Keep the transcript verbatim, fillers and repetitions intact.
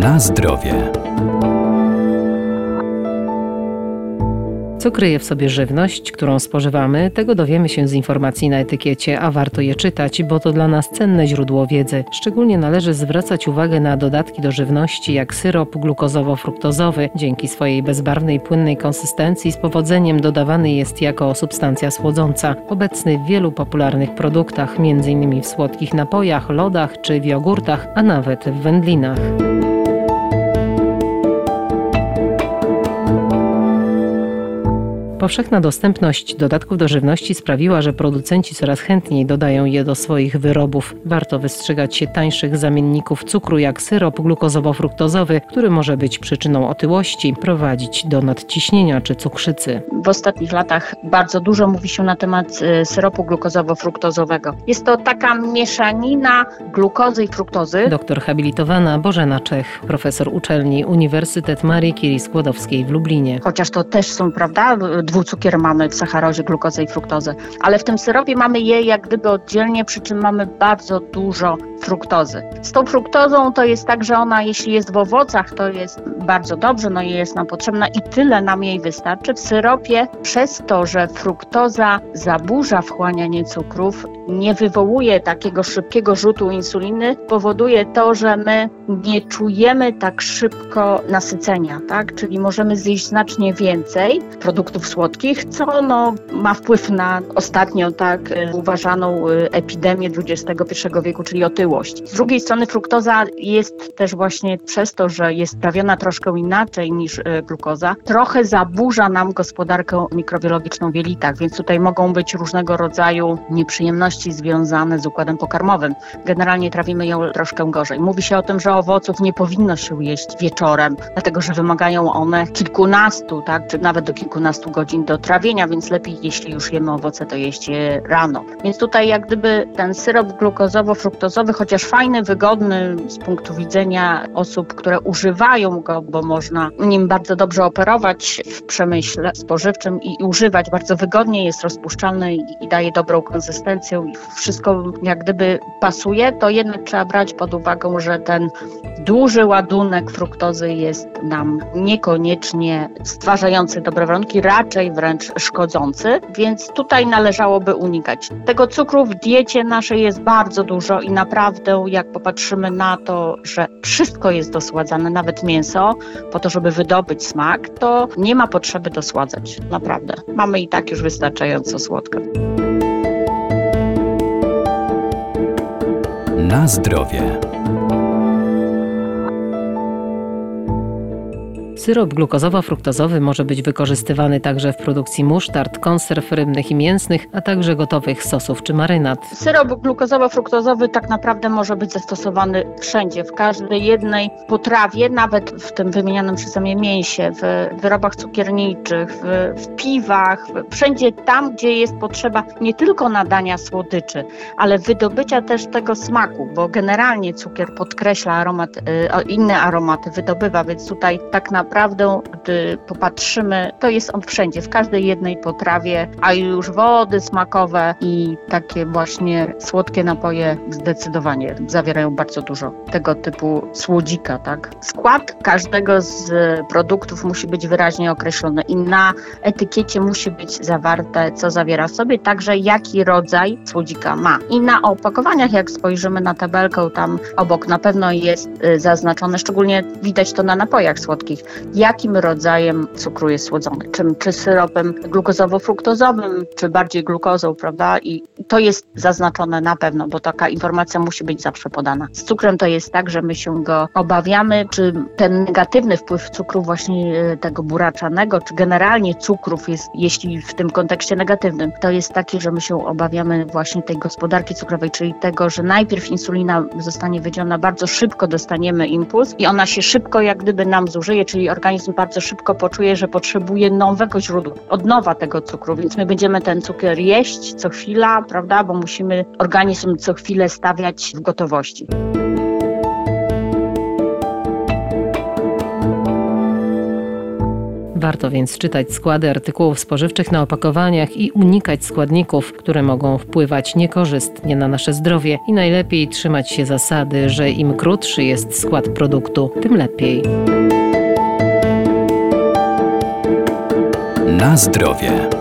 Na zdrowie. Co kryje w sobie żywność, którą spożywamy, tego dowiemy się z informacji na etykiecie, a warto je czytać, bo to dla nas cenne źródło wiedzy. Szczególnie należy zwracać uwagę na dodatki do żywności, jak syrop glukozowo-fruktozowy. Dzięki swojej bezbarwnej, płynnej konsystencji z powodzeniem dodawany jest jako substancja słodząca. Obecny w wielu popularnych produktach, między innymi w słodkich napojach, lodach czy w jogurtach, a nawet w wędlinach. Powszechna dostępność dodatków do żywności sprawiła, że producenci coraz chętniej dodają je do swoich wyrobów. Warto wystrzegać się tańszych zamienników cukru jak syrop glukozowo-fruktozowy, który może być przyczyną otyłości, prowadzić do nadciśnienia czy cukrzycy. W ostatnich latach bardzo dużo mówi się na temat syropu glukozowo-fruktozowego. Jest to taka mieszanina glukozy i fruktozy. Doktor habilitowana Bożena Czech, profesor uczelni Uniwersytet Marii Curie-Skłodowskiej w Lublinie. Chociaż to też są, prawda, dwucukier mamy w sacharozie, glukozę i fruktozę, ale w tym syropie mamy je jak gdyby oddzielnie, przy czym mamy bardzo dużo fruktozy. Z tą fruktozą to jest tak, że ona jeśli jest w owocach, to jest bardzo dobrze, no i jest nam potrzebna i tyle nam jej wystarczy. W syropie przez to, że fruktoza zaburza wchłanianie cukrów, nie wywołuje takiego szybkiego rzutu insuliny, powoduje to, że my nie czujemy tak szybko nasycenia, tak? Czyli możemy zjeść znacznie więcej produktów słodkich, co no, ma wpływ na ostatnio tak uważaną epidemię dwudziestego pierwszego wieku, czyli otyłość. Z drugiej strony fruktoza jest też właśnie przez to, że jest trawiona troszkę inaczej niż glukoza, trochę zaburza nam gospodarkę mikrobiologiczną w jelitach, więc tutaj mogą być różnego rodzaju nieprzyjemności związane z układem pokarmowym. Generalnie trawimy ją troszkę gorzej. Mówi się o tym, że owoców nie powinno się jeść wieczorem, dlatego że wymagają one kilkunastu, tak, czy nawet do kilkunastu godzin do trawienia, więc lepiej, jeśli już jemy owoce, to jeść je rano. Więc tutaj jak gdyby ten syrop glukozowo-fruktozowy, chociaż fajny, wygodny z punktu widzenia osób, które używają go, bo można nim bardzo dobrze operować w przemyśle spożywczym i używać bardzo wygodnie, jest rozpuszczalny i, i daje dobrą konsystencję i wszystko jak gdyby pasuje, to jednak trzeba brać pod uwagę, że ten duży ładunek fruktozy jest nam niekoniecznie stwarzający dobre warunki, raczej wręcz szkodzący, więc tutaj należałoby unikać. Tego cukru w diecie naszej jest bardzo dużo i naprawdę jak popatrzymy na to, że wszystko jest dosładzane, nawet mięso, po to, żeby wydobyć smak, to nie ma potrzeby dosładzać. Naprawdę. Mamy i tak już wystarczająco słodko. Na zdrowie. Syrop glukozowo-fruktozowy może być wykorzystywany także w produkcji musztard, konserw rybnych i mięsnych, a także gotowych sosów czy marynat. Syrop glukozowo-fruktozowy tak naprawdę może być zastosowany wszędzie, w każdej jednej potrawie, nawet w tym wymienianym przeze mnie mięsie, w wyrobach cukierniczych, w, w piwach, w, wszędzie tam, gdzie jest potrzeba nie tylko nadania słodyczy, ale wydobycia też tego smaku, bo generalnie cukier podkreśla aromat, y, inne aromaty wydobywa, więc tutaj tak naprawdę Naprawdę, gdy popatrzymy, to jest on wszędzie, w każdej jednej potrawie, a już wody smakowe i takie właśnie słodkie napoje zdecydowanie zawierają bardzo dużo tego typu słodzika, tak? Skład każdego z produktów musi być wyraźnie określony i na etykiecie musi być zawarte, co zawiera w sobie, także jaki rodzaj słodzika ma. I na opakowaniach, jak spojrzymy na tabelkę, tam obok na pewno jest zaznaczone, szczególnie widać to na napojach słodkich, jakim rodzajem cukru jest słodzony. Czym, czy syropem glukozowo-fruktozowym, czy bardziej glukozą, prawda? I to jest zaznaczone na pewno, bo taka informacja musi być zawsze podana. Z cukrem to jest tak, że my się go obawiamy, czy ten negatywny wpływ cukru właśnie tego buraczanego, czy generalnie cukrów jest, jeśli w tym kontekście negatywnym, to jest taki, że my się obawiamy właśnie tej gospodarki cukrowej, czyli tego, że najpierw insulina zostanie wydzielona, bardzo szybko dostaniemy impuls i ona się szybko jak gdyby nam zużyje, czyli organizm bardzo szybko poczuje, że potrzebuje nowego źródła, od nowa tego cukru, więc my będziemy ten cukier jeść co chwila, prawda, bo musimy organizm co chwilę stawiać w gotowości. Warto więc czytać składy artykułów spożywczych na opakowaniach i unikać składników, które mogą wpływać niekorzystnie na nasze zdrowie i najlepiej trzymać się zasady, że im krótszy jest skład produktu, tym lepiej. Na zdrowie.